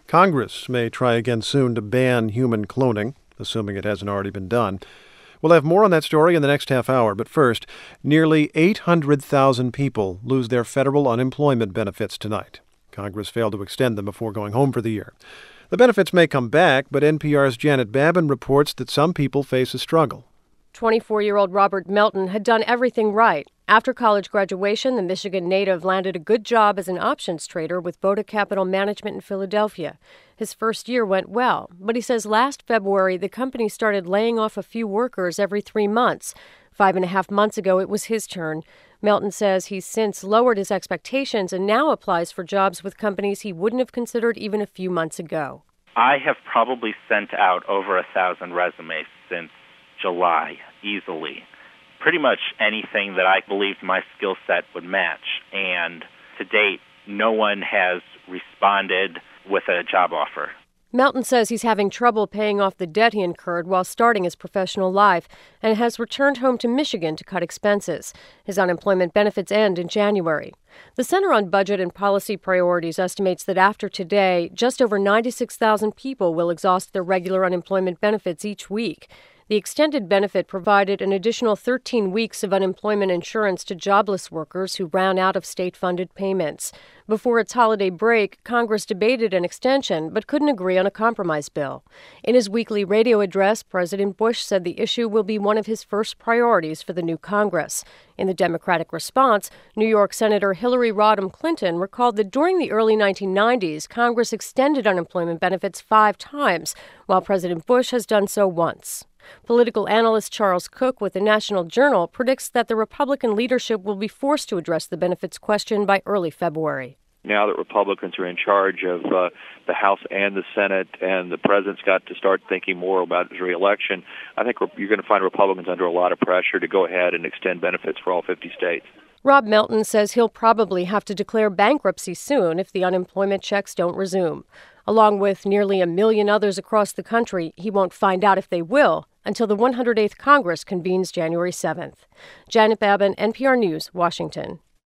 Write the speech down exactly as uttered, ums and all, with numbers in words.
Congress may try again soon to ban human cloning, assuming it hasn't already been done. We'll have more on that story in the next half hour, but first, nearly eight hundred thousand people lose their federal unemployment benefits tonight. Congress failed to extend them before going home for the year. The benefits may come back, but N P R's Janet Babin reports that some people face a struggle. twenty-four-year-old Robert Melton had done everything right. After college graduation, the Michigan native landed a good job as an options trader with Boda Capital Management in Philadelphia. His first year went well, but he says last February the company started laying off a few workers every three months. Five and a half months ago, it was his turn. Melton says he's since lowered his expectations and now applies for jobs with companies he wouldn't have considered even a few months ago. I have probably sent out over a thousand resumes since July, easily. Pretty much anything that I believed my skill set would match. And to date, no one has responded with a job offer. Melton says he's having trouble paying off the debt he incurred while starting his professional life and has returned home to Michigan to cut expenses. His unemployment benefits end in January. The Center on Budget and Policy Priorities estimates that after today, just over ninety-six thousand people will exhaust their regular unemployment benefits each week. The extended benefit provided an additional thirteen weeks of unemployment insurance to jobless workers who ran out of state-funded payments. Before its holiday break, Congress debated an extension but couldn't agree on a compromise bill. In his weekly radio address, President Bush said the issue will be one of his first priorities for the new Congress. In the Democratic response, New York Senator Hillary Rodham Clinton recalled that during the early nineteen nineties, Congress extended unemployment benefits five times, while President Bush has done so once. Political analyst Charles Cook with the National Journal predicts that the Republican leadership will be forced to address the benefits question by early February. Now that Republicans are in charge of uh, the House and the Senate, and the president's got to start thinking more about his reelection, I think you're going to find Republicans under a lot of pressure to go ahead and extend benefits for all fifty states. Rob Melton says he'll probably have to declare bankruptcy soon if the unemployment checks don't resume. Along with nearly a million others across the country, he won't find out if they will until the one hundred eighth Congress convenes January seventh. Janet Babin, N P R News, Washington.